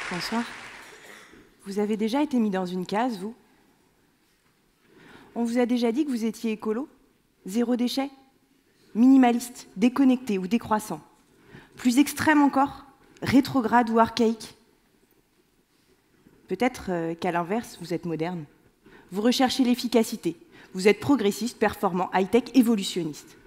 Bonsoir. Vous avez déjà été mis dans une case, vous? On vous a déjà dit que vous étiez écolo? Zéro déchet? Minimaliste, déconnecté ou décroissant? Plus extrême encore? Rétrograde ou archaïque? Peut-être qu'à l'inverse, vous êtes moderne. Vous recherchez l'efficacité. Vous êtes progressiste, performant, high-tech, évolutionniste.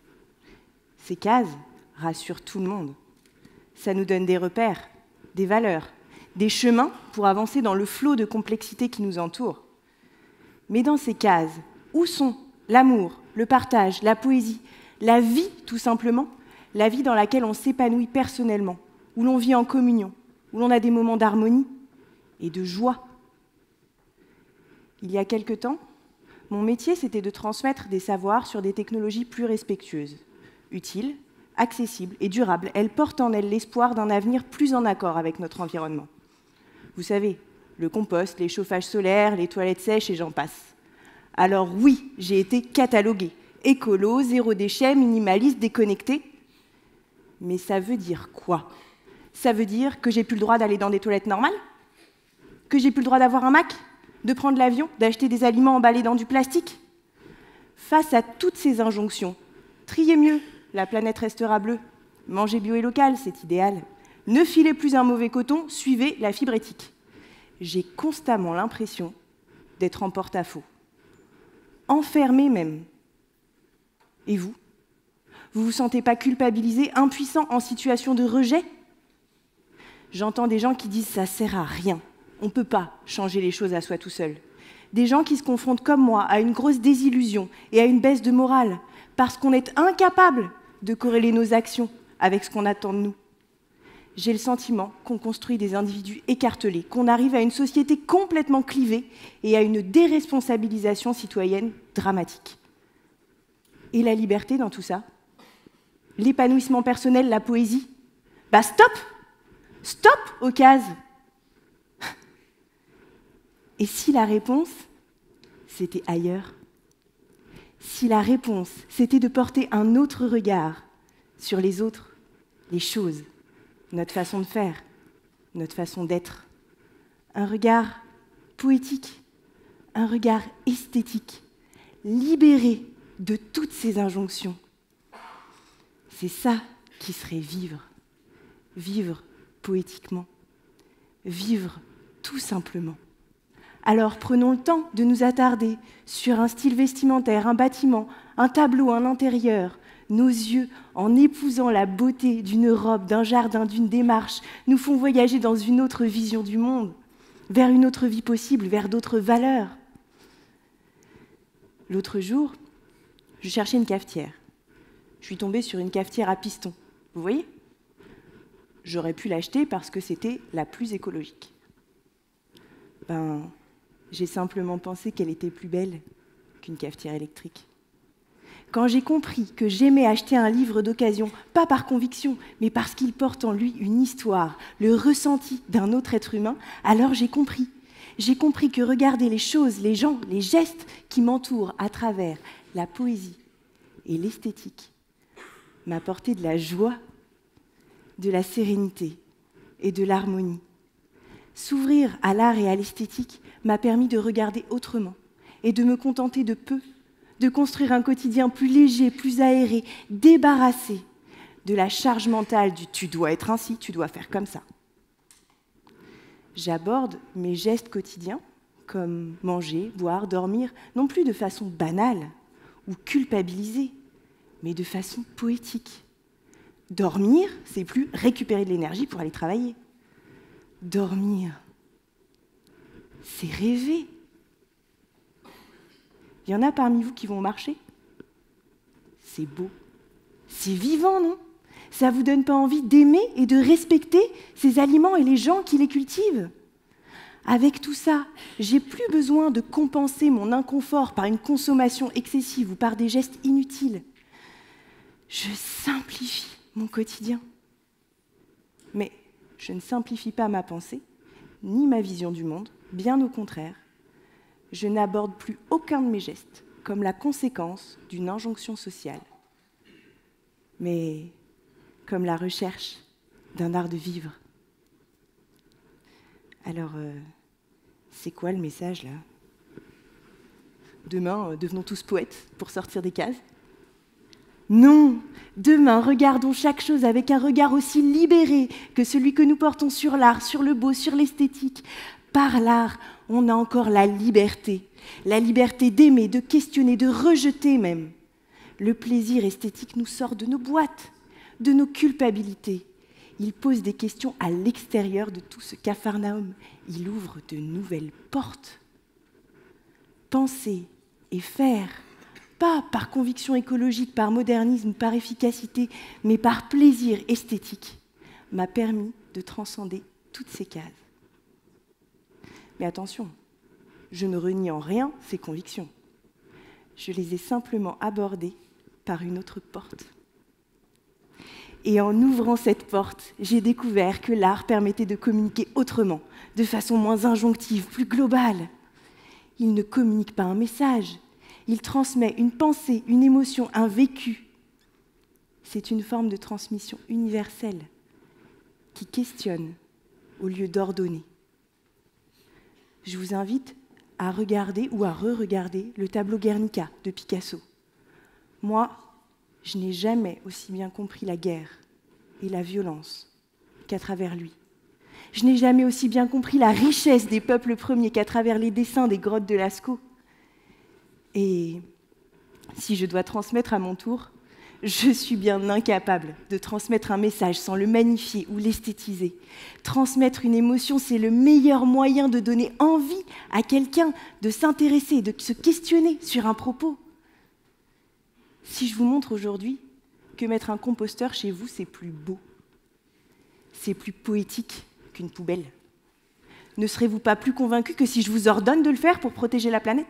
Ces cases rassurent tout le monde. Ça nous donne des repères, des valeurs, des chemins pour avancer dans le flot de complexité qui nous entoure. Mais dans ces cases, où sont l'amour, le partage, la poésie, la vie tout simplement, la vie dans laquelle on s'épanouit personnellement, où l'on vit en communion, où l'on a des moments d'harmonie et de joie? Il y a quelque temps, mon métier, c'était de transmettre des savoirs sur des technologies plus respectueuses, utiles, accessibles et durables. Elles portent en elles l'espoir d'un avenir plus en accord avec notre environnement. Vous savez, le compost, les chauffages solaires, les toilettes sèches et j'en passe. Alors oui, j'ai été cataloguée. Écolo, zéro déchet, minimaliste, déconnecté. Mais ça veut dire quoi? Ça veut dire que j'ai plus le droit d'aller dans des toilettes normales? Que j'ai plus le droit d'avoir un Mac? De prendre l'avion? D'acheter des aliments emballés dans du plastique? Face à toutes ces injonctions, triez mieux, la planète restera bleue. Mangez bio et local, c'est idéal. Ne filez plus un mauvais coton, suivez la fibre éthique. J'ai constamment l'impression d'être en porte-à-faux. Enfermé même. Et vous? Vous vous sentez pas culpabilisé, impuissant, en situation de rejet? J'entends des gens qui disent « ça sert à rien ». On ne peut pas changer les choses à soi tout seul. Des gens qui se confrontent comme moi à une grosse désillusion et à une baisse de morale parce qu'on est incapable de corréler nos actions avec ce qu'on attend de nous. J'ai le sentiment qu'on construit des individus écartelés, qu'on arrive à une société complètement clivée et à une déresponsabilisation citoyenne dramatique. Et la liberté dans tout ça? L'épanouissement personnel, la poésie? Bah stop! Stop aux cases! Et si la réponse, c'était ailleurs? Si la réponse, c'était de porter un autre regard sur les autres, les choses, notre façon de faire, notre façon d'être, un regard poétique, un regard esthétique, libéré de toutes ces injonctions. C'est ça qui serait vivre. Vivre poétiquement. Vivre tout simplement. Alors prenons le temps de nous attarder sur un style vestimentaire, un bâtiment, un tableau, un intérieur. Nos yeux, en épousant la beauté d'une robe, d'un jardin, d'une démarche, nous font voyager dans une autre vision du monde, vers une autre vie possible, vers d'autres valeurs. L'autre jour, je cherchais une cafetière. Je suis tombée sur une cafetière à piston. Vous voyez? J'aurais pu l'acheter parce que c'était la plus écologique. J'ai simplement pensé qu'elle était plus belle qu'une cafetière électrique. Quand j'ai compris que j'aimais acheter un livre d'occasion, pas par conviction, mais parce qu'il porte en lui une histoire, le ressenti d'un autre être humain, alors j'ai compris. J'ai compris que regarder les choses, les gens, les gestes qui m'entourent à travers la poésie et l'esthétique m'apportait de la joie, de la sérénité et de l'harmonie. S'ouvrir à l'art et à l'esthétique m'a permis de regarder autrement et de me contenter de peu, de construire un quotidien plus léger, plus aéré, débarrassé de la charge mentale du « tu dois être ainsi, tu dois faire comme ça ». J'aborde mes gestes quotidiens, comme manger, boire, dormir, non plus de façon banale ou culpabilisée, mais de façon poétique. Dormir, c'est plus récupérer de l'énergie pour aller travailler. Dormir, c'est rêver. Il y en a parmi vous qui vont marcher? C'est beau. C'est vivant, non? Ça vous donne pas envie d'aimer et de respecter ces aliments et les gens qui les cultivent? Avec tout ça, j'ai plus besoin de compenser mon inconfort par une consommation excessive ou par des gestes inutiles. Je simplifie mon quotidien. Mais je ne simplifie pas ma pensée, ni ma vision du monde, bien au contraire. Je n'aborde plus aucun de mes gestes comme la conséquence d'une injonction sociale, mais comme la recherche d'un art de vivre. Alors, c'est quoi le message, là? Demain, devenons tous poètes pour sortir des cases? Non! Demain, regardons chaque chose avec un regard aussi libéré que celui que nous portons sur l'art, sur le beau, sur l'esthétique. Par l'art, on a encore la liberté d'aimer, de questionner, de rejeter même. Le plaisir esthétique nous sort de nos boîtes, de nos culpabilités. Il pose des questions à l'extérieur de tout ce capharnaüm. Il ouvre de nouvelles portes. Penser et faire, pas par conviction écologique, par modernisme, par efficacité, mais par plaisir esthétique, m'a permis de transcender toutes ces cases. Mais attention, je ne renie en rien ces convictions. Je les ai simplement abordées par une autre porte. Et en ouvrant cette porte, j'ai découvert que l'art permettait de communiquer autrement, de façon moins injonctive, plus globale. Il ne communique pas un message, il transmet une pensée, une émotion, un vécu. C'est une forme de transmission universelle qui questionne au lieu d'ordonner. Je vous invite à regarder ou à re-regarder le tableau Guernica de Picasso. Moi, je n'ai jamais aussi bien compris la guerre et la violence qu'à travers lui. Je n'ai jamais aussi bien compris la richesse des peuples premiers qu'à travers les dessins des grottes de Lascaux. Et si je dois transmettre à mon tour, je suis bien incapable de transmettre un message sans le magnifier ou l'esthétiser. Transmettre une émotion, c'est le meilleur moyen de donner envie à quelqu'un de s'intéresser, de se questionner sur un propos. Si je vous montre aujourd'hui que mettre un composteur chez vous, c'est plus beau, c'est plus poétique qu'une poubelle, ne serez-vous pas plus convaincu que si je vous ordonne de le faire pour protéger la planète ?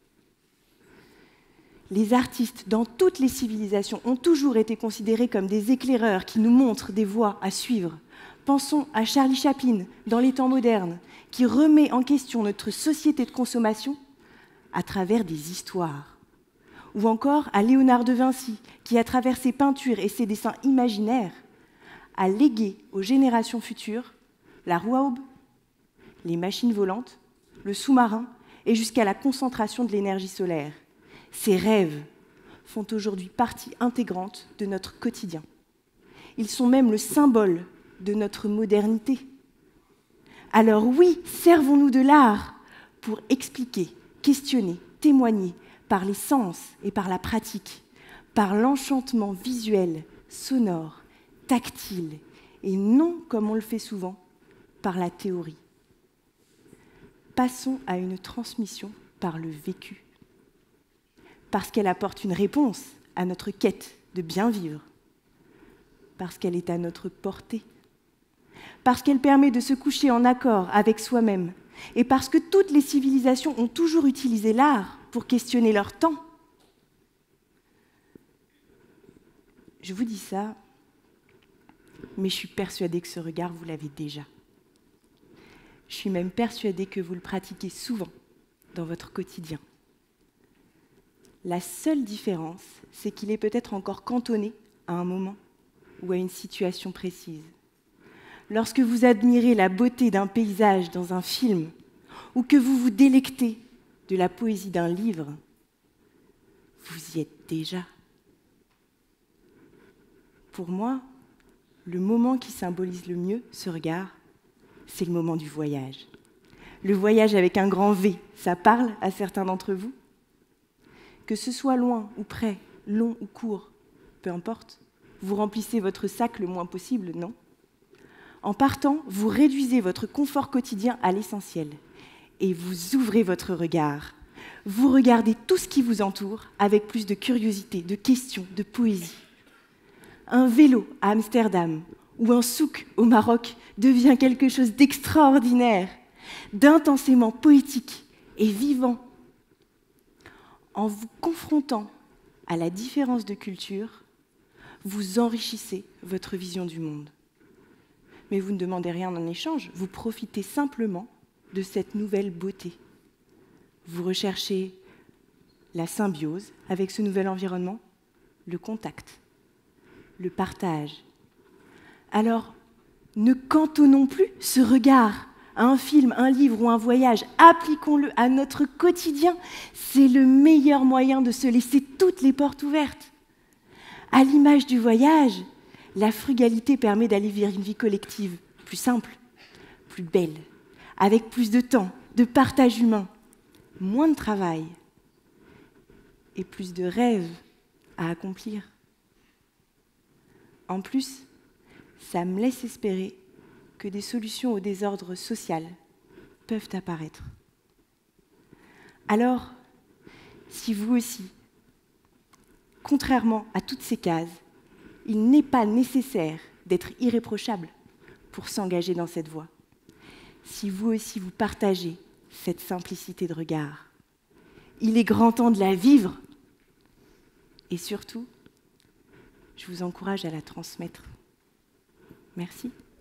Les artistes, dans toutes les civilisations, ont toujours été considérés comme des éclaireurs qui nous montrent des voies à suivre. Pensons à Charlie Chaplin, dans les temps modernes, qui remet en question notre société de consommation à travers des histoires. Ou encore à Léonard de Vinci, qui, à travers ses peintures et ses dessins imaginaires, a légué aux générations futures la roue à aubes, les machines volantes, le sous-marin et jusqu'à la concentration de l'énergie solaire. Ces rêves font aujourd'hui partie intégrante de notre quotidien. Ils sont même le symbole de notre modernité. Alors oui, servons-nous de l'art pour expliquer, questionner, témoigner par les sens et par la pratique, par l'enchantement visuel, sonore, tactile, et non, comme on le fait souvent, par la théorie. Passons à une transmission par le vécu, parce qu'elle apporte une réponse à notre quête de bien vivre, parce qu'elle est à notre portée, parce qu'elle permet de se coucher en accord avec soi-même, et parce que toutes les civilisations ont toujours utilisé l'art pour questionner leur temps. Je vous dis ça, mais je suis persuadée que ce regard, vous l'avez déjà. Je suis même persuadée que vous le pratiquez souvent dans votre quotidien. La seule différence, c'est qu'il est peut-être encore cantonné à un moment ou à une situation précise. Lorsque vous admirez la beauté d'un paysage dans un film ou que vous vous délectez de la poésie d'un livre, vous y êtes déjà. Pour moi, le moment qui symbolise le mieux ce regard, c'est le moment du voyage. Le voyage avec un grand V, ça parle à certains d'entre vous ? Que ce soit loin ou près, long ou court, peu importe, vous remplissez votre sac le moins possible, non ? En partant, vous réduisez votre confort quotidien à l'essentiel et vous ouvrez votre regard. Vous regardez tout ce qui vous entoure avec plus de curiosité, de questions, de poésie. Un vélo à Amsterdam ou un souk au Maroc devient quelque chose d'extraordinaire, d'intensément poétique et vivant. En vous confrontant à la différence de culture, vous enrichissez votre vision du monde. Mais vous ne demandez rien en échange, vous profitez simplement de cette nouvelle beauté. Vous recherchez la symbiose avec ce nouvel environnement, le contact, le partage. Alors, ne cantonnons plus ce regard un film, un livre ou un voyage, appliquons-le à notre quotidien. C'est le meilleur moyen de se laisser toutes les portes ouvertes. À l'image du voyage, la frugalité permet d'aller vers une vie collective plus simple, plus belle, avec plus de temps, de partage humain, moins de travail et plus de rêves à accomplir. En plus, ça me laisse espérer que des solutions au désordre social peuvent apparaître. Alors, si vous aussi, contrairement à toutes ces cases, il n'est pas nécessaire d'être irréprochable pour s'engager dans cette voie. Si vous aussi vous partagez cette simplicité de regard, il est grand temps de la vivre. Et surtout, je vous encourage à la transmettre. Merci.